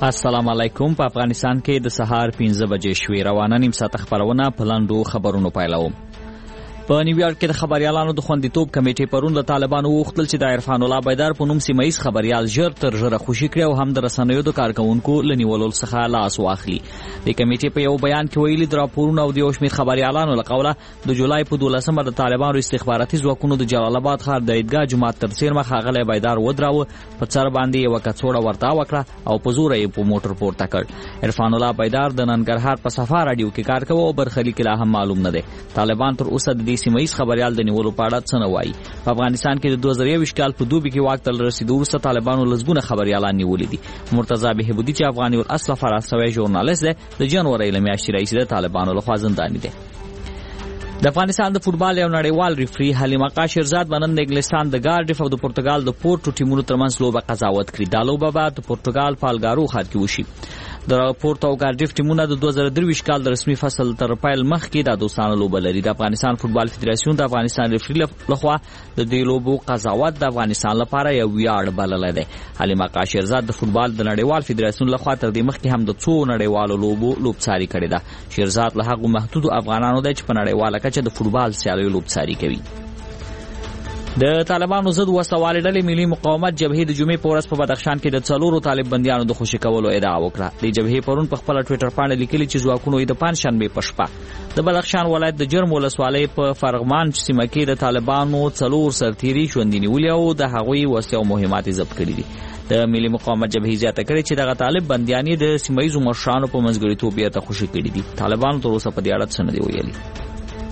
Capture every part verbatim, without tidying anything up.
السلام علیکم. په افغانستان کې د سهار پنځه بجې شوې. روانه نیم ساعت خبرونه په لاندو خبرونو پیلوم. په نیویارک کې د خبريالانو د خوندیتوب کمیټې پرون له طالبانو وغوښتل چې د عرفان الله بیدار په نوم سیمه ییز خبريال ژر تر ژره خوشي کړي او هم د رسنیو د کارکونکو له نیولو څخه لاس واخلي. د کمیټې په یو بیان کې ویلي د راپورونو او د یو شمېر خبريالانو له قوله د جولای په دولسمه د طالبانو استخباراتي ځواکونو د جلال آباد ښار د عیدګاه جومات تر څیر مخ هغه بیدار ودراوه، په سر باندې یو کڅوړه ورته وکړه او په زور یې په موټر پورته کړ. عرفان الله بیدار د ننګرهار په صفا رادیو کې کار کوي او برخلیک لا هم معلوم نه دی. طالبان تر اوسه د دې سیمه ییز خبريال د نیولو په اړه څه نه وایي. په افغانستان کې د دوه زره یوویشت کال په دوبي کې واک ته رسیدو وروسته طالبانو لسګونه خبريالان نیولي دي. مرتضی بهبودي چې افغاني الاصل فرانسوي ژورنالیست دی، د جنوري له میاشتې راهیسې د طالبانو لخوا زنداني دی. د افغانستان د فوټبال یو نړیوال ریفری حلیمه قاشرزاد نن د انګلستان د کارډیف او د پرتګال د پورټو ټیمونو ترمنځ لوبه قضاوت کړې. دا لوبه به د پرتګال په الګارو ښار کې وشي. د پورټو او کارډیف ټیمونه د دوه زره درویشت کال د رسمي فصل تر پیل مخکې د دوستانه لوبه لري. د افغانستان فوټبال فدراسیون د افغانستان ریفری لخوا د دې لوبو قضاوت د افغانستان لپاره یو ویاړ بللی دی. حلیمه قاشرزاد د فوټبال د نړیوال فدراسیون لخوا تر دې مخکې هم د څو نړیوالو لوبو لوبڅاري کړې ده. شیرزاد له هغو محدودو افغانانو دی چې په نړیواله کچه د فوټبال سیالیو لوبڅاري کوي. د طالبانو ضد وسلوالې ډلې ملي مقاومت جبهې د جمعې په ورځ په بدخشان کې د څلورو طالب بندیانو د خوشي کولو ادعا وکړه. د جبهې پرون په خپل ټوئیټر باندې لیکلي چې ځواکونو یې د پنجشنبې په شپه د بدخشان ولایت د جرم ولسوالۍ په فرغمان سیمه کې د طالبانو څلور سرتیري ژوندي نیولي او د هغوی وسلې او مهمات ضبط کړي دي. د ملي مقاومت جبهې زیاته کړې چې دغه طالب بندیان د سیمه ییزو مشرانو په منځګړیتوب بیرته خوشي کړي دي. طالبانو تر اوسه په دې اړه څه نه دي ویلي.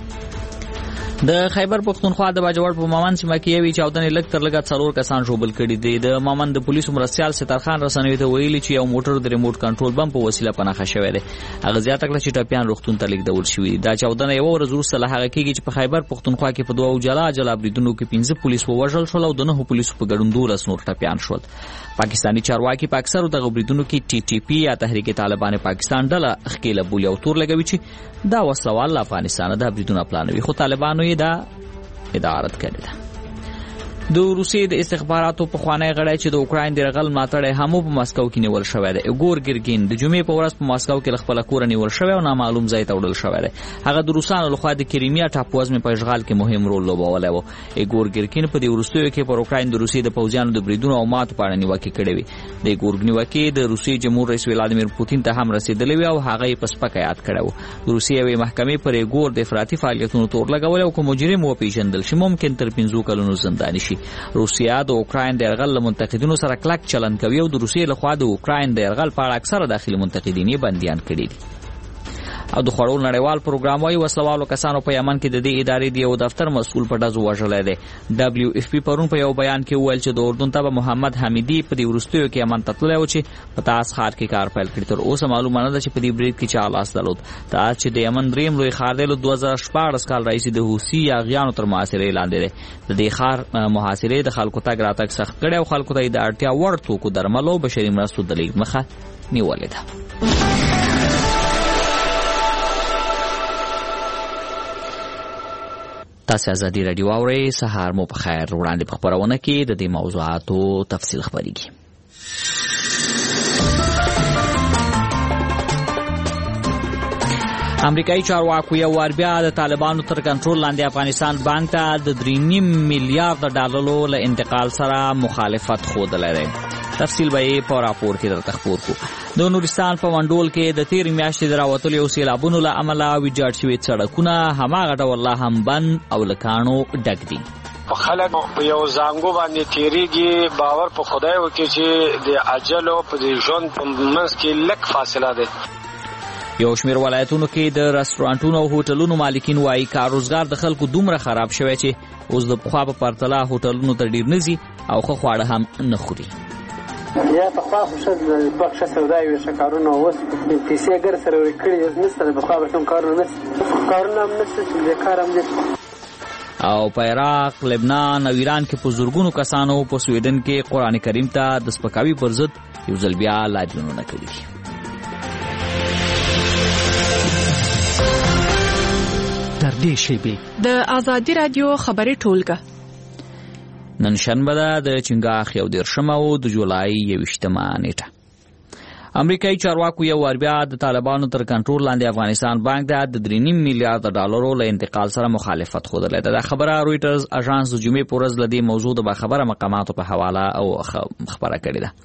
د خیبر پختونخوا د باجوړ په مامن سیمه کې یوې چاودنې لږ تر لږه څلور کسان ژوبل کړي دي. د مامن د پولیسو مرستیال سترخان رسنیو ته ویلي چې یو موټر د ریموټ کنټرول بم په وسیله په نښه شوی دی. هغه زیاته کړه چې ټپیان روغتون ته لیږدول شوي. دا چاودنه یوه ورځ وروسته له هغه کېږي چې په خیبر پختونخوا کې په دوو جلا جلا بریدونو کې پنځه پولیس ووژل شول او د نهو پولیسو په ګډون دولس نور ټپیان شول. پاکستاني چارواکي په اکثرو دغه بریدونو کې ټي ټي پي یا تحریک طالبان پاکستان ډله ښکېله بولي او تور لګوي چې دا وسلوال له افغانستانه دا بریدونه پلانوي، خو طالبانو یې دا ادارت کړی ده. د روسیې د استخباراتو پخوانی غړی چې د اوکراین د یرغل ملاتړی هم په ماسکو کې نیول شوی دی. ایګور ګرګین د جمعې په ورځ په ماسکو کې له خپله کوره نیول شوی او نامعلوم ځای ته وړل شوی دی. هغه د روسانو لخوا د کریمیا ټاپووزمې په اشغال کې مهم رول لوبولی و. ایګور ګرګین په دې وروستیو کې پر اوکراین د روسیې د پوځیانو د بریدونو او ماتو په اړه نیوکې کړې وې. د ایګور نیوکې د روسیې جمهور رئیس ولادیمیر پوتین ته هم رسېدلې وې او هغه یې په سپکه یاد کړی و. د روسیې یوې محکمې پر ایګور د افراطي فعالیتونو تور لګولی او که مجرم وپېژندل شي ممکن تر پنځو کلونو زنداني شي. روسیه د اوکراین د یرغل له منتقدینو سره کلک چلند کوي او د روسیې لخوا د اوکراین د یرغل په اړه اکثره داخلي منتقدین یې بندیان کړي دي. او د خوړو نړیوال پروګرام وايي وسلوالو کسانو په یمن کې د دې ادارې د یو دفتر مسؤل په ډزو وژلی دی. ډبلیو اف پی پرون په یو بیان کې وویل چې د اردن ته محمد حمیدي په دې وروستیو کې یمن ته تللی و چې په تاس ښار کې کار پیل کړي. تر اوسه معلومه نه ده چې په دې برید کې چا لاس درلود. تاس چې د یمن دریم لوی ښار دی له دوه زره شپاړس کال راهیسې د حوثي یاغیانو تر محاصرې لاندې دی. د دې ښار محاصرې د خلکو تګ راتګ سخت کړی او خلکو ته یې د اړتیا وړ توکو درملو بشري مرستو د لیږد مخه نیولې ده. تاسو ازادي رادیو اورئ. سهار مو په خیر. وړاندې په خپرونه کې د دې موضوعاتو تفصیل خبرېږي. امریکایي چارواکو یو وار بیا د طالبانو تر کنټرول لاندې افغانستان بانک ته د درې نیم میلیارډ ډالرو له انتقال سره مخالفت ښودلی دی. تفصیل به یې په راپور کې درته خپور کړو. د نورستان په منډول کې د تېرې میاشتې د راوتلو سیلابونو له امله ویجاړ شوي سړکونه هماغه ډول لا هم بند او له کاڼو ډک دي. خلک په یو زانګو باندې تیریږي. باور په خدای وکړي چې د اجل او په ژوند په منځ کې لږ فاصله ده. یو شمېر ولایتونو کې د رستورانټونو او هوټلونو مالکین وایي کار روزګار د خلکو دومره خراب شوی چې اوس د پخوا په پرتله هوټلونو ته ډېر نه ځي او ښه خواړه هم نه خوري. یا پخوا خو ښه دوه ښه سودا وي، ښه کارونه اوس پیسې ګر سره ورې کړي نشته. پخوا به کوم کارونه نشته، کارونه هم نشته چې بېکاره هم دي. او په عراق، لبنان او ایران کې په زرګونو کسانو په سویډن کې قرآن کریم ته د سپکاوي پر ضد یو ځل بیا لاریونونه کړي. در دې شیبې د ازادي رادیو خبري ټولګه نن شنبه ده د چنګاښ یو دېرشمه او د جولای یویشتمه نیټه. امریکایي چارواکو یو وار بیا د طالبانو تر کنټرول لاندې افغانستان بانک د درې نیم میلیارډ ډالرو له انتقال سره مخالفت ښودلې ده. دا خبره رویټرز اژانس د جمعې په ورځ له دې موضوع د باخبره مقاماتو په حواله او خبره کړې ده.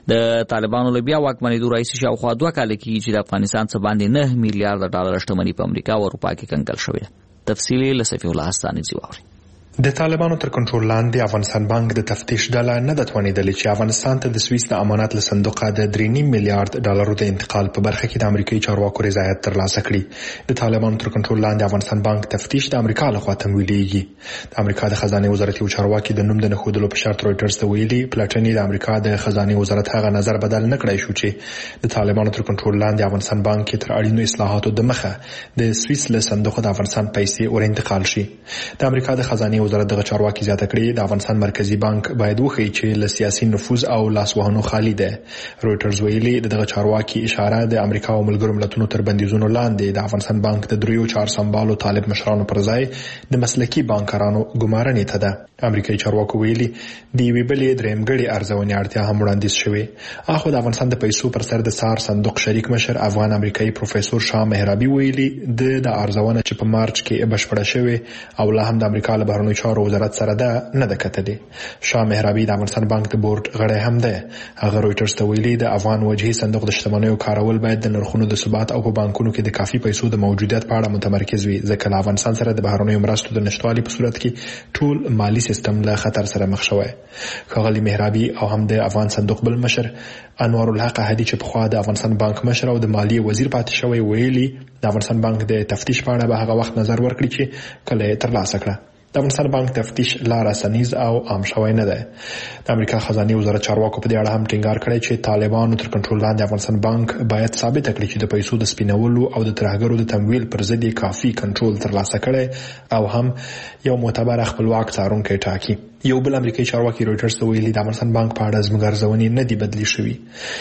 د طالبانو له بیا واکمنېدو راهیسې شاوخوا دوه کاله کېږي چې د افغانستان څخه باندې نه میلیارډ ډالر شتمني په امریکا او اروپا کې کنګل شوې ده. تفصیلي له صفي الله حساني واورئ. د طالبانو تر کنټرول لاندې افغانستان بانک د تفتیش ډله نه د توانېدلې چې افغانستان ته د سویس د امانات له صندوقه د درې نیم میلیارډ ډالرو د انتقال په برخه کې د امریکایي چارواکو رضایت ترلاسه کړي. د طالبانو تر کنټرول لاندې افغانستان بانک تفتیش د امریکا لخوا تمویلېږي. د امریکا د خزانه وزارت یو چارواکي د نوم د نښودلو په شرط رویټرز ته ویلي پلټنې د امریکا د خزانه وزارت هغه نظر بدل نه کړی شو چې د طالبانو تر کنټرول لاندې افغانستان بانک کې تر اړینو اصلاحاتو د مخه د سویس له صندوق د افغانستان پیسې ور انتقال شي. د امریکا د خزانه وزارت دغه چارواکي زیاته کړې د افغانستان مرکزی بانک باید وښیي چې له سیاسي نفوذ او لاسوهنو خالی ده. رویټرز ویلي دغه چارواکي اشاره د امریکا او ملګرو ملتونو تر بندیزونو لاندې د افغانستان بانک د دریو چار سمبالو طالب مشرانو پر ځای د مسلکي بانکرانو ګمارنې ته ده. امریکایي چارواکو ویلي د یوې بلې درېمګړې ارزونې اړتیا هم وړاندیز شوې. اخو د افغانستان د پیسو پر سر د سار صندوق شریک مشر افغان امریکایي پروفیسور شاه مهرابي ویلي د د ارزونه چې په مارچ کې بشپړه شوې او لا هم د امریکا له بهرنیو چارو وزارت سره ده نه ده کتلې. شاه مهرابي د افغانستان بانک د بورډ غړی هم ده. هغه رویټرز ته ویلي د افغان وجهي صندوق د شتمنیو کارول باید د نرخونو د ثبات او په بانکونو کې د کافي پیسو د موجودیت په اړه متمرکز وي ځکه له افغانستان سره د بهرنیو مرستو د نشټوالي په صورت کې ټول مالی سیستم له خطر سره مخ شوی. ښاغلي مهرابي او هم د افغان صندوق بل مشر انوار الحق هدي چې په خوا د افغانستان بانک مشر او د مالیې وزیر پاتې شوی ویلي د افغانستان بانک د تفتیش په اړه به هغه وخت نظر ورکړي چې کله یې ترلاسه کړه. د افغانستان بانک تفتیش لار اسانیز او عام شوی نه ده. د امریکا خزانه وزارت چارواکو په دې اړه هم ټینګار کړی چې طالبانو تر کنټرول لاندې افغانستان بانک باید ثابت کړي چې د پیسو د سپینولو او د ترهګرو د تمویل پر ضد کافي کنټرول ترلاسه کړي او هم یو معتبر خپلواک څارونکی ټاکي. یو بل امریکایي چارواکي رویټرز ته ویلي د افغانستان بانک په اړه زموږ ارزونې نه دي بدلې شوي.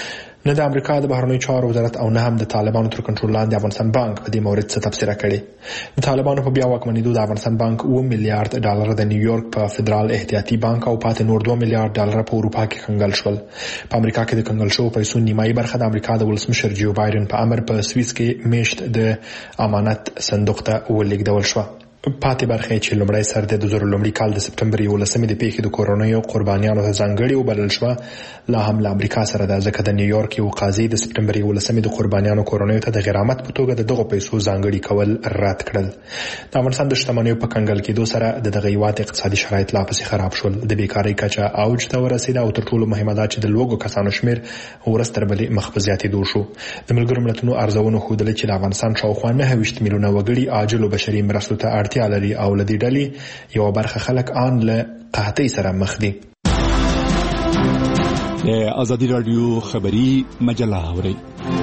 نه د امریکا د بهرنیو چارو وزارت او نه هم د طالبانو تر کنټرول لاندې افغانستان بانک په دې مورد څه تبصره کړې. د طالبانو په بیا واکمنېدو د افغانستان بانک اوه میلیارډ ډالر د نیویورک په فدرال احتیاطي بانک او پاتې نور دوه میلیارډ ډالر په اروپا کې کنګل شول. په امریکا کې د کنګل شوو پیسو نیمایي برخه د امریکا د ولسمشر جو بایدن په امر په سویس کې میشت د امانت صندوق ته ولېږدول شوه. پاتې برخه چې لومړی سر د دوه زره لومړي کال د سپټمبر یولسمې د پیښې د کورونیو قربانیانو ته ځانګړې وبلل شوه لا هم له امریکا سره ده ځکه د نیویورک یو قاضي د سپټمبر یولسمې د قربانیانو کورونیو ته د غرامت په توګه د دغو پیسو ځانګړي کول رد کړل. د افغانستان د شتمنیو په کنګل کېدو سره د دغه هېواد اقتصادي شرایط لا پسې خراب شول. د بیکارۍ کچه اوج ته ورسېده او تر ټولو مهمه دا چې د لوږو کسانو شمېر ورځ تر بلې مخ په زیاتېدو شو. د ملګرو ملتونو ارزونو ښودلې چې د افغانستان شاوخوا نهه ویشت میلیونه وګړي عاجلو بشري مرستو ته اړتیا لري او له دې ډلې یوه برخه خلک آن له قحطۍ سره مخ دي. د ازادي راډیو خبري مجله اورئ.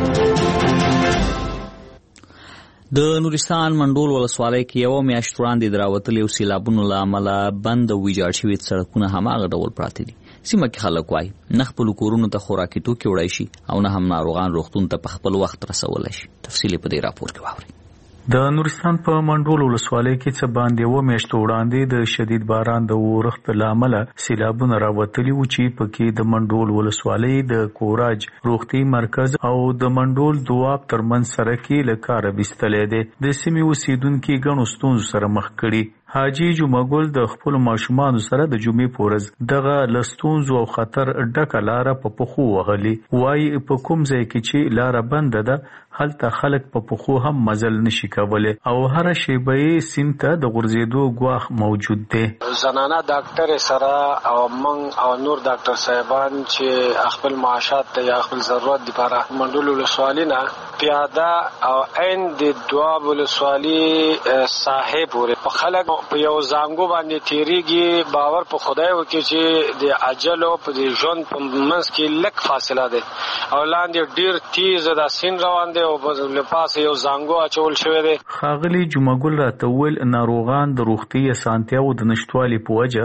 د نورستان منډول ولسوالۍ کې یو میاشت وړاندې د راوتلو سیلابونو له امله بند او ویجاړ شوي سړکونه هماغه ډول پراته دي. سیمه کې خلک وایي نه خپلو کورونو ته خوراکي توکي وړی شي او نه هم ناروغان روغتون ته په خپل وخت رسولی شي. تفصیل په دې راپور کې واورئ. د نورستان په منډول ولسوالۍ کې څه باندې و میاشتو وړاندې د شدید باران د اورښت له امله سیلابونه راوتلي وو چې پکې د منډول ولسوالۍ د کوراج روغتي مرکز او د منډول دواب ترمنځ سړک یې له کاره ویستلی دی. د سیمې اوسیدونکي ګڼو ستونزو سره مخ کړي. حاجي جمعګل د خپلو ماشومانو سره د جمعې په ورځ دغه له ستونزو او خطر ډکه لاره په پښو وهلي. وایي په کوم ځای کې چې لاره بنده ده هلته خلک په پښو هم مزل نشي کولی او هره شیبه یې سیند ته د غورځېدو ګواښ موجود دی. زنانه ډاکټر سره او موږ او نور ډاکټر صاحبان چې خپل معاشات ته یا خپل ضرورت لپاره منډول ولسوالۍ نه پیاده او عین د دواب ولسوالۍ ساحې پورې خلک په یو زانګو باندې تیریږي. باور په خدای وکړي چې د اجل او په ژوند په منځ کې لږ فاصله ده او لاندې ډیر تیز د سیند روان دی او په لپاسه یو زانګو اچول شوی دی. ښاغلي جمعګل راته وویل ناروغان د روغتي اسانتیاوو د نشتوالي په وجه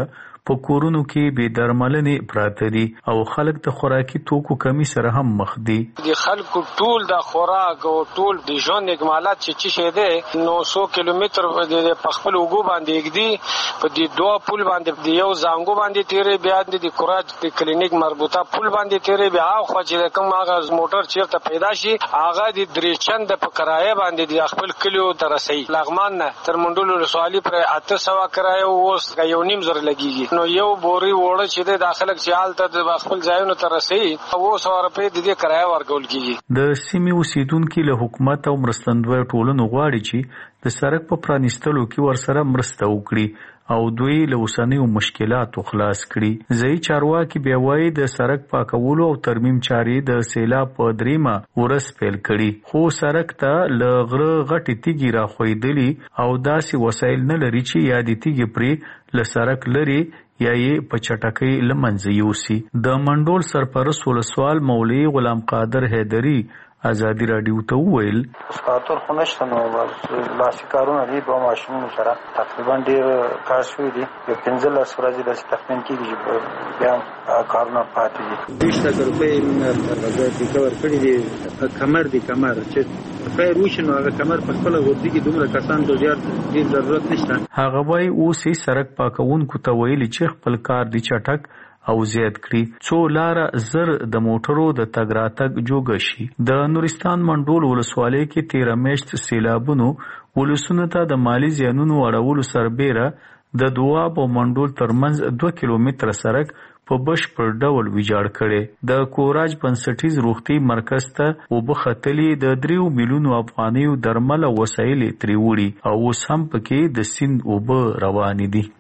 په کورونو کې بې درملنې پراته دي او خلک د خوراکي توکو کمی سره هم مخ دي. د خلکو ټول د خوراک او ټول د ژوند اکمالات چې چې شه ده نو څو کیلومتر د خپل وګو باندې کېږي په دې دوه پل باندې د یو زنګو باندې تیرې بیا د کوراج د کلینیک مربوطه پل باندې تیرې بیا خو چې کوم هغه موټر چیرته پیدا شي هغه د درېچند په کرایه باندې د خپل کلیو تر رسي لغمان نه تر منډول ولسوالۍ پر اته سوه کرایه اوس یو نیم زر لګیږي نو یو بوري وړه چې د داخله چې حالت د خپل ځایونو تر رسي او سو روپے د دې کرایه ورکول کیږي. د سیمې اوسیدونکو له حکومت او مرستندوی ټولنو غواړي چې د سړک په پرانیستلو کې ورسره مرسته وکړي او دوی له اوسنیو مشکلاتو خلاص کړي. ځایي چارواکي بیا وایي د سړک پاکولو او ترمیم چارې د سیلاب په دریمه ورځ پیل کړي خو سړک ته له غره غټې تیږې راښویدلي او داسې وسایل نه لري چې یا د تیږې پرې له سړک لري یا یې په چټکۍ له منځه یوسي. د منډول سرپرست ولسوال مولوي غلام قادر حیدري ازادي راډیو ته وویل ساتور خنشته نو لاسي کارونه دي په ماشومونو سره تقریبا ډیر کار شوی دي په پنځه لس ورځې د تخمین کېږي چې بیا کارونه پاتې دي. بیشتر روپۍ موږ د کور کړی دي کمر دي کمر چې خیر وشي نو هغه کمر په خپل ورځي کې دومره کسان ته زیات ډیر ضرورت نشته. هغه وایي اوس یې سړک پاکونکو ته ویلي چې خپل کار دي چټک او زیات کړي څو لاره زر د موټرو د تګ راتګ جوګه شي. د نورستان منډول ولسوالۍ کې تیره میاشت سیلابونو ولسونو ته د مالی زیانونو اړولو سربیره د دواب او منډول ترمنځ دوه کیلومتره سړک په بشپړ ډول ویجاړ کړي. د کوراج بنسټیز روغتي مرکز ته اوبه ختلې د دریو میلیونو افغانیو درمل او وسایل ترې وړي او اوس هم پکې د سیند اوبه روانې دي.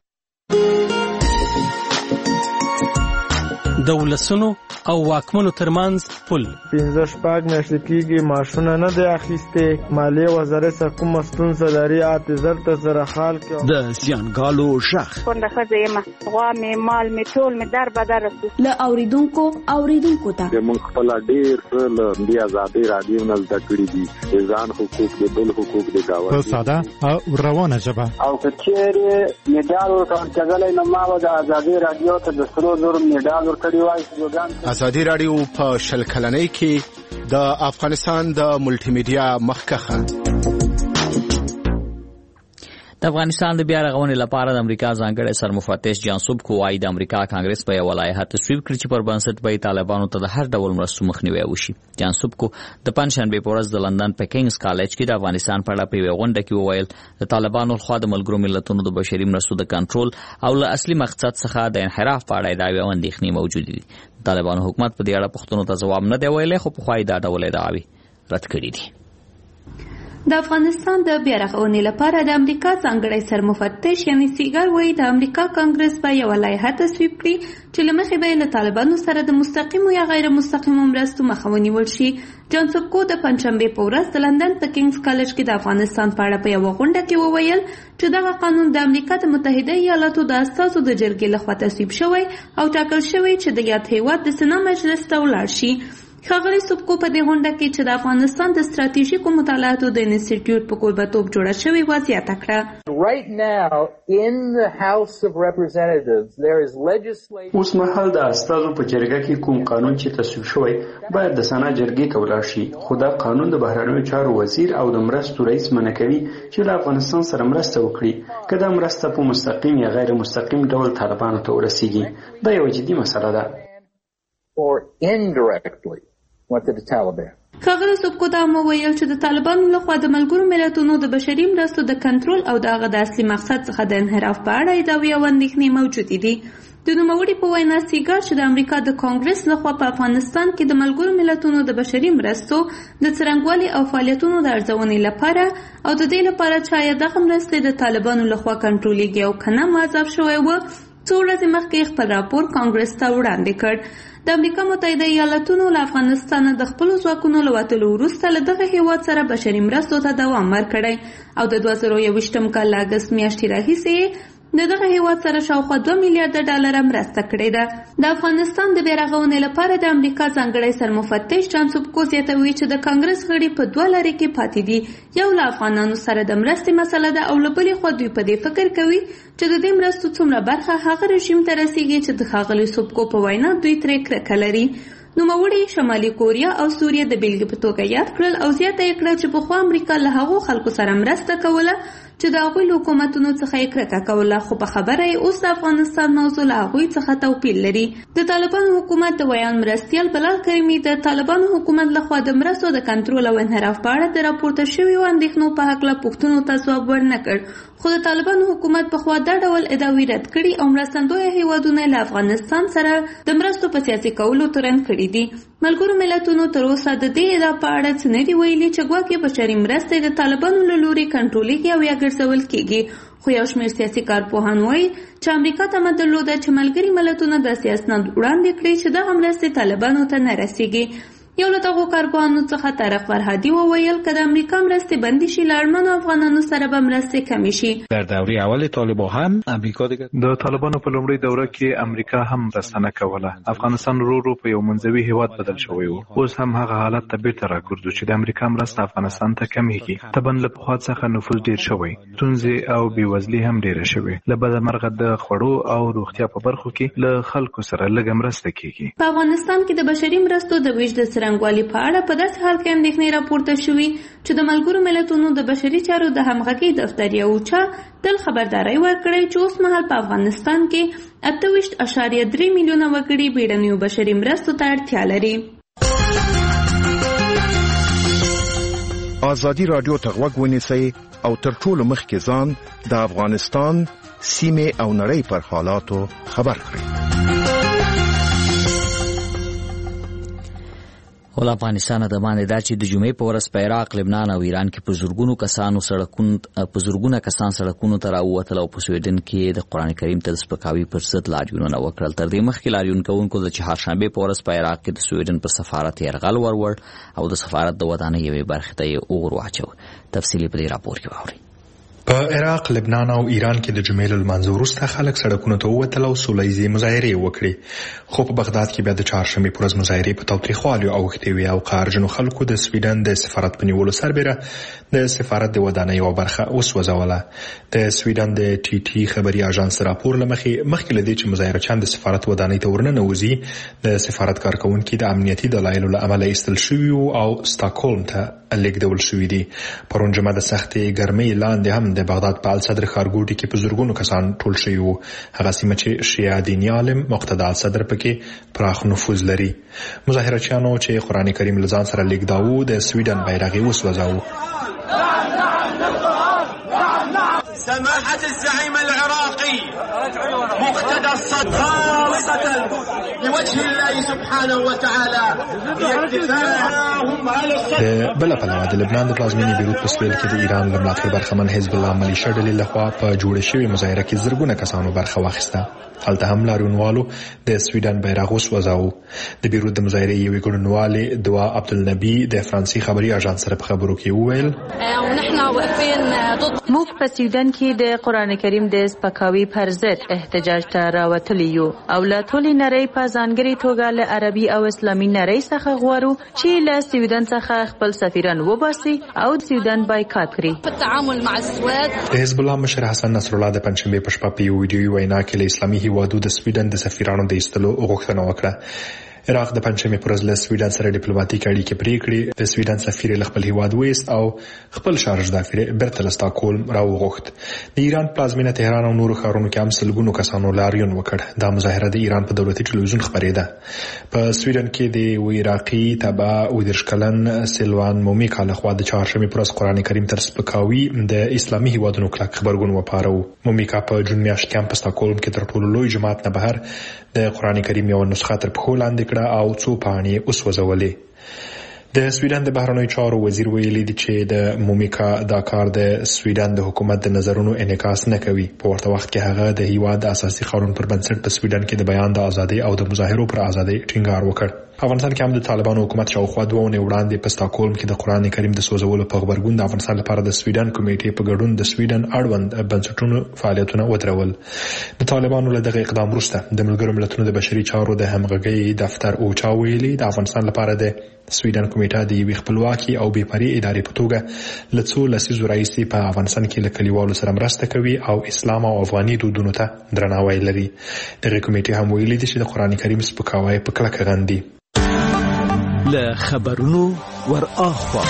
د ولسونو او واکمنو ترمنځ پل پنځه شپږ میاشتې کېږي معاشونه نه دی اخیستې. مالیې وزارت څخه کومه ستونزه لري اته زر ته سره حال کې د زیانګالو شخ کونډه ښځه یم غوا مې مال مې ټول مې در بدر رسو له اوریدونکو اوریدونکو ته موږ خپل ډېر څه له دې ازادي راډیو نه زده کړي دي ځان حقوق د بل حقوق د گاونډي په ساده او روانه ژبه او کچېرې میډال ورکړل کېدلای نو ما د ازادي راډیو ته د سرو زرو میډال ورکړی وای. ازادي راډیو په شل کلنۍ کې د افغانستان د ملټي میډیا مخکخه د افغانستان د بیا رغونې لپاره د امریکا ځانګړی سرمفتش جان سوبکو وايي د امریکا کانګرس په یوه لایحه تصویب کړې چې پر بنسټ به طالبانو ته د هر ډول مرستو مخنیوی وشي. جان سوبکو د پنجشنبې په ورځ د لندن په کینګز کالج کې د افغانستان په اړه په یوه غونډه کې وویل د طالبانو لخوا د ملګرو ملتونو د بشري مرستو د کنټرول او له اصلي مقصد څخه د انحراف په اړه ادعاوې او اندېښنې موجودې دي. طالبانو حکومت په دې اړه پوښتنو ته ځواب نه دی ویلی خو پخوا یې دا ډول ادعاوې رد کړي دي. د افغانستان د بیا رغونې لپاره د امریکا ځانګړی سرمفتش یعنی سیګر وایي د امریکا کانګرس به یوه لایحه تصویب کړي چې له مخې به یې له طالبانو سره د مستقیمو یا غیر مستقیمو مرستو مخه ونیول شي. جان سوبکو د پنجشنبې په ورځ د لندن په کینګز کالج کې د افغانستان په اړه په یوه غونډه کې وویل چې دغه قانون د امریکا د متحده ایالاتو د استازو د جرګې لخوا تصویب شوی او ټاکل شوی چې د یاد هیواد د سنا مجلس ته ولاړ شي. ښاغلي سوبکو په دې غونډه کې چې د افغانستان د ستراتیژیکو مطالعاتو د انسټیټیوټ په کوربهتوب جوړه شوې وه زیاته کړه. Right now in the House of Representatives there is legislation. اوس مهال د استازو په جرګه کې کوم قانون چې تصویب شوی باید د سنا جرګې ته ولاړ شي خو دا قانون د بهرنیو چارو وزیر او د مرستو رئیس منع کوي چې له افغانستان سره مرسته وکړي که دا مرسته په مستقیم یا غیر مستقیم ډول طالبانو ته ورسیږي. دا یوه جدي مسله ده. Or indirectly ښاغلي سوبکو دا هم وویل چې د طالبانو لخوا د ملګرو ملتونو د بشري مرستو د کنټرول او د هغه د اصلي مقصد څخه د انحراف په اړه ادعاوې او اندېښنې موجودې دي. د نوموړي په وینا سیګر چې د امریکا د کانګرس لخوا په افغانستان کې د ملګرو ملتونو د بشري مرستو د څرنګوالي او فعالیتونو د ارزونې لپاره او د دې لپاره چې آیا دغه مرستې د طالبانو لخوا کنټرولېږي او که نه معذب شوی و څو ورځې مخکې خپل راپور کانګرس ته وړاندې کړ. د امریکا متحده ایالاتونو له افغانستانه د خپلو ځواکونو له وتلو وروسته له دغه هیواد سره بشري مرستو ته دوام ورکړی او د دوه زره یوویشتم کال له اګست میاشتې راهیسې د دغه هیواد سره شاوخوا دوه میلیارډ ډالر مرسته کړې ده. د افغانستان د بیرغونې لپاره د امریکا ځانګړی سرمفتش جان سوبکو زیاتوي چې د کانګرس غړي په دوه لارې کې پاتې دي. یو له افغانانو سره د مرستې مسله ده او له بلې خوا دوی په دې فکر کوي چې د دې مرستو څومره برخه هغه رژیم ته رسیږي چې د ښاغلي سوبکو په وینا دوی ترې کرکه لري. نوموړي شمالي کوریا او سوریه د بیلګې په توګه یاد کړل او زیاته یې کړه چې پخوا امریکا له هغو خلکو سره مرسته کوله چې د هغوی له حکومتونو څخه یې کرکه کوله، خو په خبره یې اوس د افغانستان موضوع له هغوی څخه توپیر لري. د طالبانو حکومت د ویان مرستیال بلال کریمي د طالبانو حکومت لخوا د مرستو د کنټرول او انحراف په اړه د راپورته شویو اندېښنو په هکله پوښتنو ته ځواب ورنه کړ، خو د طالبانو حکومت پخوا دا ډول ادعاوې رد کړي او مرستندویه هیوادونه له افغانستان سره د مرستو په سیاسي کولو تورن کړي دي. ملګرو ملتونو تر اوسه د دې ادعا په اړه څه نه دي ویلي چې ګواکې بشري مرستې د طالبانو له لوري کنټرولېږي او یا ګرځول کېږي، خو یو شمېر سیاسي کارپوهان وایي چې امریکا تمه درلوده چې ملګري ملتونه داسې اسناد وړاندې کړي چې دغه مرستې طالبانو ته نه رسیږي. یو له دغو کارپوهانو څخه طارق فرهادي وویل که د امریکا مرستې بندي شي له اړمنو افغانانو سره به مرستې کمې شي. در دوره اول طالبان هم امریکا دیگه د طالبانو په لومړۍ دوره کې امریکا هم مرسته نه کوله. افغانستان ورو ورو په یو منځوي هیواد بدل شوی و. اوس هم هغه حالت ته بیرته راګرځو چې د امریکا مرسته افغانستان ته کمیږي. طبعا له پخوا څخه نفوذ ډیر شوی، ستونزې او بېوزلي هم ډیره شوې. له بده مرغه د خوړو او روغتیا په برخو کې له خلکو سره لږه مرسته کیږي. په افغانستان کې د بشري مرستو د ویش د څرنګوالي په اړه په داسې حال کې اندېښنې راپورته شوي چې د ملګرو ملتونو د بشري چارو د همغږۍ دفتر یو چا تل خبرداری ورکړی چې اوس مهال په افغانستان کې اته ویشت اعشاریه درې میلیونه وګړي بیړنیو بشري مرستو ته اړتیا لري. ازادي رادیو ته غوږ ونیسئ او تر ټولو مخکې ځان د افغانستان سیمې او نړۍ پر حالاتو خبر کړئ. ول افغانستان د باندې دا چې د جمعې په ورځ په عراق، لبنان او ایران کې په زورګونو کسانو سړکونو په زورګونه کسان سړکونو ته راووتل او په سویډن کې د قرآن کریم ته د سپکاوي پر ضد لاریونونه وکړل. تر دې مخکې لاریون کوونکو د چهارشنبې په ورځ په عراق کې د سویډن په سفارت یرغل ورور او د سفارت د ودانۍ یوې برخې ته یې اور واچو. تفصیلي په دې راپور کې واورئ. په عراق، لبنان او ایران کې د جمعې له لمانځه وروسته خلک سړکونو ته ووتل او سوله ییزې مظاهرې وکړې، خو په بغداد کې بیا د چهارشنبې په ورځ مظاهرې په تاوتریخوالي اوښتې وې او قهرجنو خلکو د سویډن د سفارت په نیولو سربیره د سفارت د ودانۍ یوه برخه وسوځوله. د سویډن د ټي ټي خبري اژانس راپور له مخې مخکې له دې چې مظاهرچیان د سفارت ودانۍ ته ورننوځي، د سفارت کارکوونکي د امنیتي دلایلو له امله ایستل شوي او سټاکهولم ته لیږدول شوي دي. پرون جمعه د سختې ګرمۍ لاندې هم د بغداد په الصدر ښارګوټي کې په زرګونو کسان ټول شوي وو، هغه سیمه چې شیعه دیني عالم مقتدا الصدر پکې پراخ نفوذ لري. مظاهرچیانو چې قرآن کریم له ځان سره لیږداوه د سویډن بیرغ یې وسوځاوه. سماحة الزعيم العراقي مقتدى الصدر خالصة لوجه الله سبحانه وتعالى د بل پلوه د لبنان د پلازمینې بیروت په سویل کې د ایران له ملاتړ برخمن حزب الله ملیشه ډلې لخوا په جوړه شوې مظاهره کې زرګونه کسانو برخه واخیسته. هلته هم لاریونوالو د سویډن بیرغ وسوځاوه. د بیروت د مظاهرې یوې ګډونوالې دعا عبدالنبي د فرانسې خبري اژانس سره په خبرو کې وویل موږ په سویډن کې د قرآن کریم د سپکاوي پر ضد احتجاج ته راوتلي یو او له ټولې نړۍ په ځانګړې توګه له عربي او اسلامي نړۍ څخه غواړو چې له سویډن څخه خپل سفیران وباسي او سویډن بایکاټ کړي. په تعامل مع السويد د حزب الله مشر حسن نصر الله د پنځشنبې په شپه په یو ویډیوي وینا کې له اسلامي هیوادو د سویډن د سفیرانو د ایستلو غوښتنه وکړه. عراق د پنځمې پر ورځ له سویډن سره ډیپلوماټیک اړیکې پرې کړې. د سویډن سفیر له خپل هیواد ویست او خپل شارج دافیر بیرته له سټاکهولم راوغوښت. د ایران پلازمینه تهران او نورو ښارونو کې هم سلګونو کسانو لاریون وکړ. دا مظاهره د ایران په دولتي ټلویزیون خپرېده. په سویډن کې د یو عراقي تبع اووه دېرش کلن سیلوان مومیکا لخوا د چهارشنبې پر ورځ قرآن کریم تر سپکاوي د اسلامي هیوادونو کلک غبرګون وپاروه. مومیکا په جون میاشت کې هم په سټاکهولم کې تر ټولو لوی جماعت نه بهر د قرآن کریم یو نسخه تر پښو لاندې کړه او څو پاڼې وسوځولې. د سویډن د بهرنیو چارو وزیر ویلي دی چې د مومیکا دا کار د سویډن د حکومت د نظرونو انعکاس نه کوي. په ورته وخت کې هغه د هیواد د اساسي قانون پر بنسټ په سویډن کې د بیان د ازادۍ او د مظاهرو پر ازادۍ ټینګار وکړ. په افغانستان کې هم د طالبانو حکومت شاوخوا دوه اونۍ وړاندې په ستاکهولم کې د قرآن کریم د سوځولو په غبرګون د افغانستان لپاره د سویډن کمیټې په ګډون د سویډن اړوند بنسټونو فعالیتونه ودرول. د طالبانو له دغه اقدام وروسته د ملګرو ملتونو د بشري چارو د همغږۍ دفتر اوچا ویلي د افغانستان لپاره د سویډن کمیټه د یوې خپلواکي او بې پرې ادارې په توګه له څو لسیزو راهیسې په افغانستان کې له کلیوالو سره مرسته کوي او اسلام او افغاني دودونو ته درناوی لري. دغه کمیټې هم ویلي دي چې د قرآن کریم سپکاوی په کلکه غندي. له خبرونو ور اخوا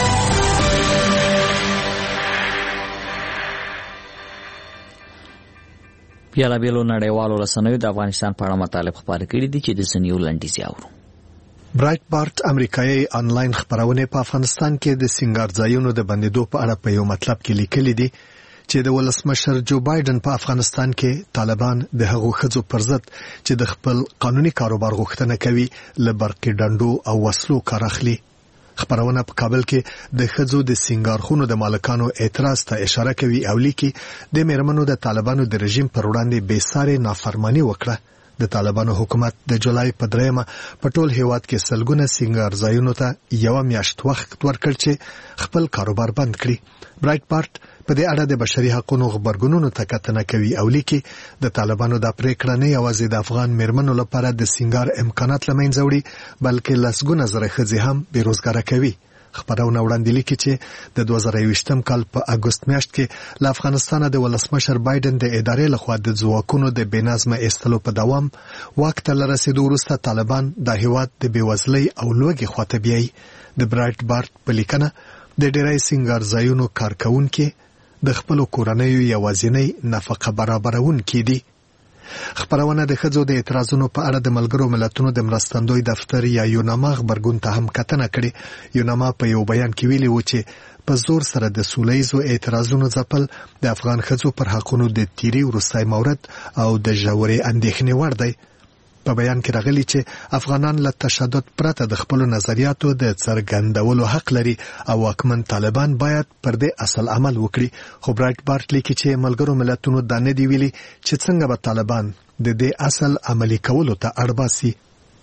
بیا لا بیلو نړیوالو رسنیو د افغانستان په اړه مطالب خپاره کړي دي چې د سنیو لنډیز اورو. برایټ بارت امریکایي آنلاین خبرونه په افغانستان کې د سنگار ځایونو د بندیدو په اړه په یو مطلب کې لیکلي دي چې د ولسمشر جو بایدن په افغانستان کې طالبان د هغو ښځو پر ضد چې د خپل قانوني کاروبار غوښتنه کوي له برقي ډنډو او وسلو کار اخلي. خبرونه په کابل کې د ښځو د سنگارخونو د مالکانو اعتراض ته اشاره کوي او لیکي د میرمنو د طالبانو د رژیم پر وړاندې بې ساري نافرمانی وکړه. د طالبانو حکومت د جولای په دریمه په ټول هیواد کې سلګونه سنگار ځایونو ته یو میاشت وخت ورکړ چې خپل کاروبار بند کړي. برایټ بارت په دې اړه د بشري حقوقو غبرګونونو ته کتنه کوي او لیکي د طالبانو د پریکړه نه یوازې د افغان میرمنو لپاره د سنگار امکانات لمنځه وړي بلکې لسګونه زره ښځې هم بیروزګاره کوي. خبرونه وړاندې لیکي چې د دوه زره یوویشتم کال په اګوست میاشت کې له افغانستان د ولسمشر بایدن د ادارې لخوا د ځواکونو د بېنظمه ایستلو په دوام واک ته رسیدو وروسته طالبان د هیواد د بېوزلۍ او لوږې خواته بیایي. د برایټ بارت په لیکنه د ډیری سنگار ځایونو کارکونکي د خپل کورنیو یوازینی نفقه برابرونکي دي. خبرونه د ښځو د اعتراضونو په اړه د ملګرو ملتونو د مرستندوی دفتر یا یوناما خبرګون ته هم کتنه کړې. یوناما په یو بیان کې ویلي و چې په زور سره د سولهییزو اعتراضونو ځپل د افغان ښځو پر حقونو د تیری وروستی مورد او د ژورې اندېښنې وړ دی. په بیان کې راغلي چې افغانان له تشدد پرته د خپل نظریاتو د څرګندولو حق لري او واکمن طالبان باید پر دې اصل عمل وکړي. خو برایټ بارت لیکي چې ملګرو ملتونو دا نه دی ویلي چې څنګه به طالبان د دې اصل عملي کولو ته اړ باسي.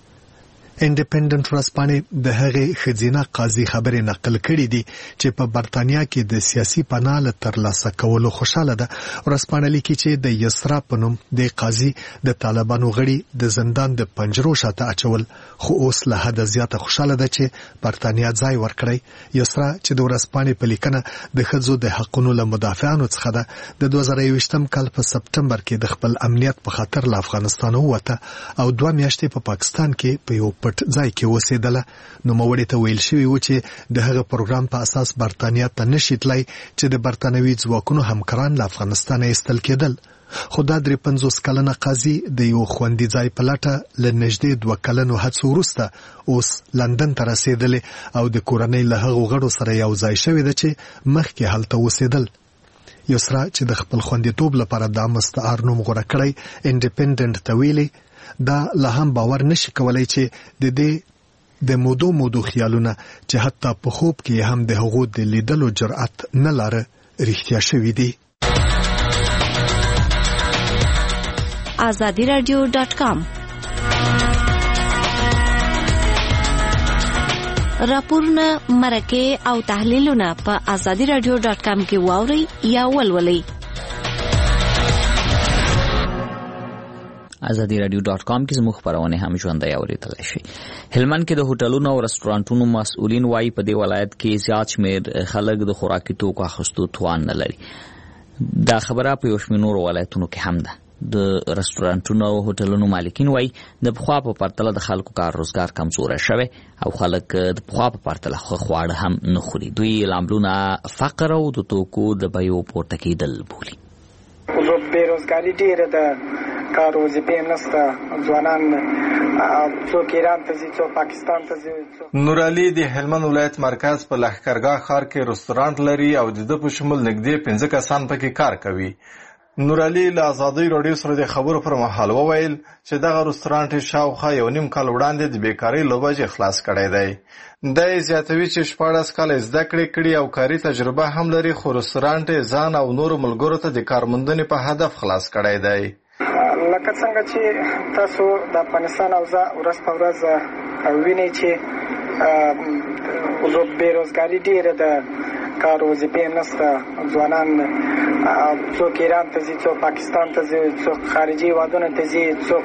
انډیپندنت ورځپاڼې د هغې ښځینه قاضي خبرې نقل کړي دي چې په برتانیا کې د سیاسي پناه له ترلاسه کولو خوشاله ده. ورځپاڼه لیکي چې د یسرا په نوم د قاضي د طالبانو غړي د زندان د پنجرو شاته اچول خو اوس له حده زیاته خوشاله ده چې برتانیا ځای ورکړی. یسرا چې د ورځپاڼې په لیکنه د ښځو د حقونو له مدافعانو څخه ده د دوه زره یوویشتم کال په سپټمبر کې د خپل امنیت په خاطر له افغانستان ووته او دوه میاشتې په پاکستان کې په یو پټ ځای کې اوسېدله. نوموړي ته ویل شوي و چې د هغه پروګرام په اساس برتانیا ته نشي تللی چې د برتانوي ځواکونو همکاران له افغانستان ایستل کېدل. خو دا درې پنځوس کلنه قاضي د یو خوندي ځای په لټه له نږدې دوه کلنو هڅو وروسته اوس لندن ته رسېدلې او د کورنۍ له هغو غړو سره یو ځای شوې ده چې مخکې هلته اوسېدل. یسرا چې د خپل خوندیتوب لپاره دا مستعار نوم غوره کړی انډیپندنت ته ویلي دا لا هم باور نشي کولای چې د دې د مودو مودو خیالونه چې حتی په خوب کې هم د هغو د لیدلو جرأت نه لاره رښتیا شوي دي. آزادی رادیو ډاټ کام راپورونه مرکه او تحلیلونه په آزادی رادیو ډاټ کام کې واوري یا ولولئ. آزادی رادیو ډاټ کام کې زموږ خبرونه هم ژوندۍ اورېدلای شئ. هلمند کې د هوټلونو او رستورانټونو مسؤلین وایي په دې ولایت کې زیات شمېر خلک د خوراکي توکو اخیستو توان نه لري. دا خبره په یو شمېر نورو ولایتونو کې هم ده. د رستورانټونو او هوټلونو مالکین وایي د پخوا په پرتله د خلکو کار روزګار کمزوری شوی او خلک د پخوا په پرتله خواړه هم نه خوري. دوی لاملونه فقر او د توکو د بیو پورته کېدل بولي. بیروزګاري ډېره ده، کار وظیفې نشته، ځوانان څوک ایران ته ځي، څوک پاکستان ته ځي. نور علي د هلمند ولایت مرکز په لښکرګاه ښار کې رستورانټ لري او د ده په شمول نږدې پنځه کسان پکې کار کوي. نورعلي له ازادۍ راډیو سره د خبرو پر مهال وویل چې دغه رستورانټ شاوخوا یو نیم کال وړاندې د بیکارۍ له وجې خلاص کړی دی. دا یې زیاتوي چې شپاړس کاله زده کړې کړي او کاري تجربه هم لري، خو رستورانټ یې ځان او نورو ملګرو ته د کارموندنې په هدف خلاص کړی دی. لکه څنګه چې تاسو د افغانستان اوضاع ورځ په ورځ وینئ چې بېروزګاري ډېره ده، کار وظیفې نشته، ځوانان څوک ایران ته ځي، څوک پاکستان ته ځي، څوک خارجي هېوادونو ته ځي، څوک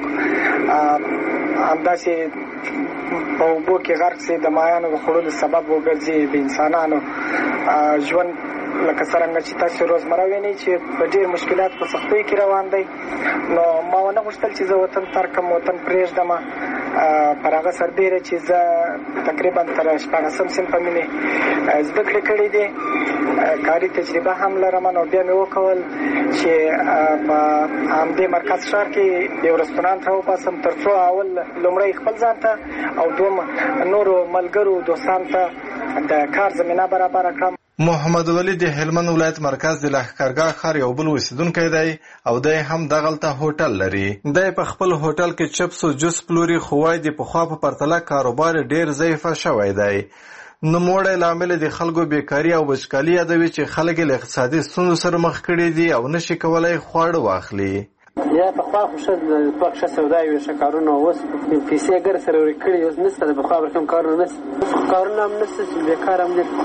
همداسې په اوبو کې غرق شي، د ماهیانو د خوړلو سبب وګرځي. د انسانانو ژوند لکه څرنګه چې تاسو روزمره وینئ چې په ډېر مشکلات په سختیو کې روان دی. نو ما ونه غوښتل چې زه وطن ترک کړم، وطن پرېږدم. پر هغه سربېره چې زه تقریبا تر شپاړسم صنف مې زده کړې کړې دي، کاري تجربه هم لرم. نو بیا مې وکول چې په همدې مرکز ښار کې یو رستورانټ راوباسم، تر څو اول لومړی خپل ځان ته او دوم نورو ملګرو دوستانو ته د کار زمینه برابره کړم. محمد ولی د هلمند ولایت مرکز د لښکرګاه ښار یو بل اوسیدونکی دی او دی هم دغلته هوټل لري. دی په خپل هوټل کې چپس او جوس پلوري، خو وایي د پخوا په پرتله کاروبار ډېر ضعیفه شوی دی. نوموړی لامل د خلکو بیکاري او وچکالي یادوي چې خلک له اقتصادي ستونزو سره مخ کړي دي او نشي کولی خواړه واخلي. یا پخوا خو ښه پاک ښه سودا وي، ښه کارونه، اوس پیسې ګر سره ورې کړي، اوس نشته، د پخوا به کوم کارونه نشته، کارونه هم نشته چې بیکار هم دي،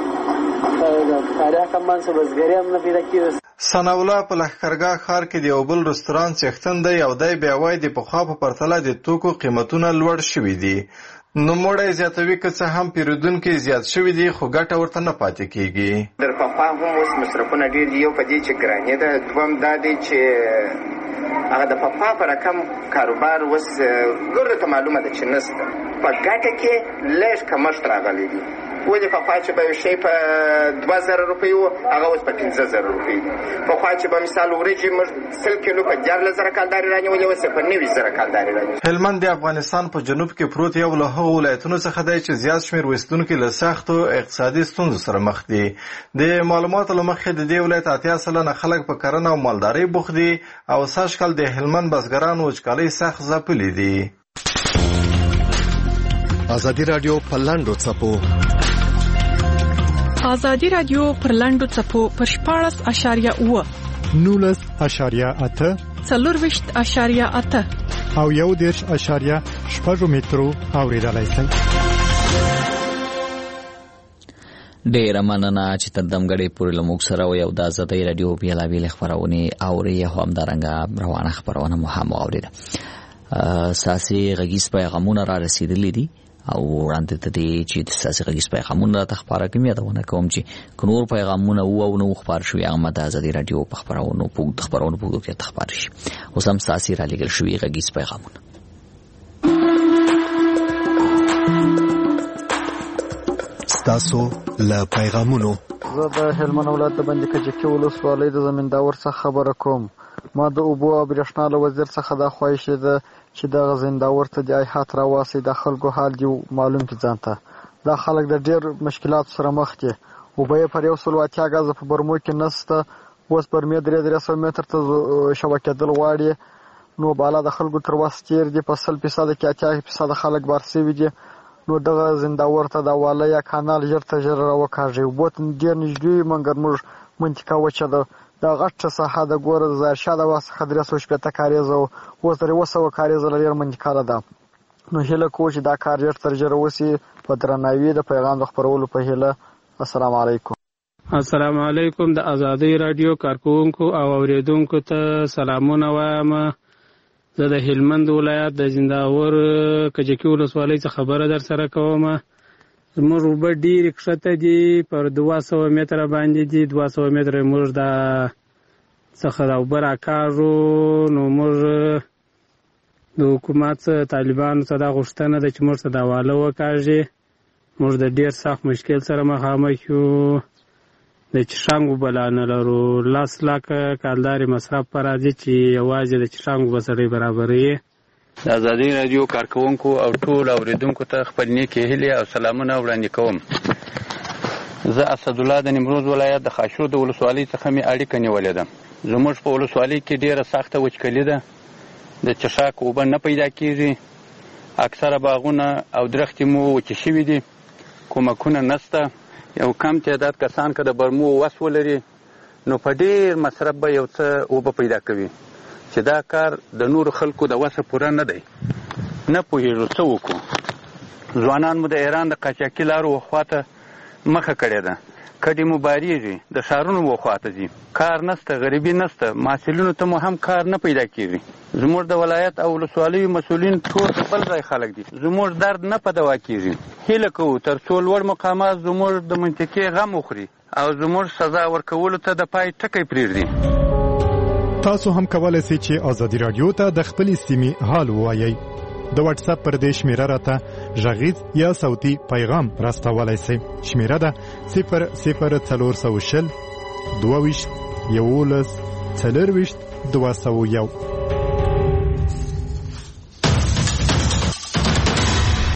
کاري کمان څه بزګري هم نه پیدا کېږي. ثناءالله په لښکرګاه ښار کې د یو بل رستورانټ څښتن دی او دی بیا وایي د پخوا په پرتله د توکو قیمتونه لوړ شوي دي. نوموړی زیاتوي که څه هم پیرودونکي زیات شوي دي، خو ګټه ورته نه پاتې کېږي. در پخوا هم اوس مصرفونه ډېر دي، یو په دې چې ګراني ده، دوم دا دی چې هغه د پخوا په رقم کاروبار اوس ګردو ته معلومه ده چې نشته، په ګټه کې لږ کمښت راغلی دي. ولې پخوا چې به یو شی په دوه زره روپۍ و، هغه اوس په پنځه زره روپۍ دي. پخوا چې به مثال وریجې موږ سل کیلو په دیارلس زره کالدارې رانیولې، اوس یې په نوي زره کالدارې رانیولې. هلمند د افغانستان په جنوب کې پروت یو له هغو ولایتونو څخه دی چې زیات شمېر اوسېدونکي له سختو اقتصادي ستونزو سره مخ دي. د معلوماتو له مخې د دې ولایت اتیا سلنه خلک په کرنه او مالدارۍ بوخت دي او سږکال د هلمند بزګران وچکالۍ سخت ځپلي دي. ازادي راډیو په لاندو څپو ازادي راډیو پر لاندو څپو پر شپاړس اشاریه اوه نولس اشاریه اته څلورویشت اشاریه اته او یو دېرش اشاریه شپږ مترو اورېدلای شئ. ډېره مننه چې تر دمګړې پورې له موږ سره وئ او د ازادۍ راډیو بېلابېلې خپرونې اورئ او همدارنګه روانه خپرونه مو هم واورېده. ساسي غږیز پیغامونه را رسېدلي دي او وړاندې ته دې چې د ساسي غږیز پیغامونه راته خپاره کوم یادونه کوم چې که نور پیغامونه وو او نو خپاره شوي هغه د ازادۍ راډیو په خپرونو په خپرونو په اوږدو کې خپاره شي. اوس هم ساسي رالېږل شوي غږیز پیغامونه. ستاسو له پیغامونو زه د هلمند ولایت د بندي کجکي ولسوالۍ د زمینداور څخه خبره کوم. ما د اوبو او برېښنا له وزیر څخه دا خواهش ده چې دغه زمینداور ته د ایحات راواسي، د خلکو حال دی معلوم کړي ځان ته. دا خلک د ډېر مشکلاتو سره مخ دي. اوبه یې پر یو سل او اتیا ګزه په برمو کې نشته، اوس برمې درې درې سوه متر ته شبکېدل غواړي. نو بالا د خلکو تر وس تېر دي، په سل فیصده کې اتیا فیصده خلک بار سوي دي. نو دغه زمینداور ته دا واله یا کانال ژر ته ژر راوکاږي. اوبو ته ډېر نږدې مګر موږ منطقه وچه ده، دا غټه ساحه د ګوره د ظاهرشاه د وس څخه درې سوه شپېته کاریزه و، اوس درې اووه سوه کاریزه له ډېر منطقه ده. نو هیله کوو چې دا کار ژر تر ژره وسي په درناوي د پیغام د خپرولو په هیله. السلام علیکم. السلام علیکم. د ازادۍ راډیو کارکوونکو او اوریدونکو ته سلامونه وایم. زه د هلمند ولایت د زمینداور کجکي ولسوالۍ څخه خبره در سره کوم. زموږ اوبه ډېرې کښته دي، پر دوه سوه متره باندې دي، دوه سوه متره موږ د څخه د اوبه راکاږو. نو موږ د حکومت طالبانو ته دا غوښتنه ده چې موږ ته دا واله وکاږي. موږ د ډېر سخت مشکل سره مخامخ یو، د چشانګ اوبه لا نه لرو. لس لاکه کالدارې مصرف په راځي چې یوازې د چشانګ اوبه سړی برابروي. د ازادۍ راډیو کارکوونکو او ټول اوریدونکو ته خپل نیکې هیلې او سلامونه وړاندې کوم. زه اسدالله د نیمروز ولایت د خاشرود د ولسوالۍ څخه مې اړیکه نیولې ده. زموږ په ولسوالۍ کې ډېره سخته وچکلي ده، د څښاک اوبه نه پیدا کېږي، اکثره باغونه او درختې مو وچې شوي دي، کومکونه نشته. یو کم تعداد کسان که د برمو وس ولري نو په ډېر مصرف به یو څه اوبه پیدا کوي، چې دا کار د نورو خلکو د وسه پوره نه دی. نه پوهېږو څه وکړو. ځوانان مو د ایران د قاچاقي لارو وخواته مخه کړې ده، کډې مو بارېږي، د ښارونو وخواته ځي، کار نسته، غریبي نسته، محصلینو ته مو هم کار نه پیدا کېږي. زموږ د ولایت او ولسوالیو مسؤلین ټول د بل ځای خلک دي، زموږ درد نه په دوا کېږي. هیله کوو تر څو لوړ مقامات زموږ د منطقې غم وخوري او زموږ سزا ورکولو ته د پای ټکی پرېږدي. تاسو هم کولای شئ چې ازادي رادیو ته د خپلې سیمې حال ووایئ. د واتس اپ پر دې شمیره راته غږیز یا صوتي پیغام راستولای شئ. شمیره ده صفر صفر څلور سوه شل دوه ویشت یولس څلور ویشت دوه سوه یو.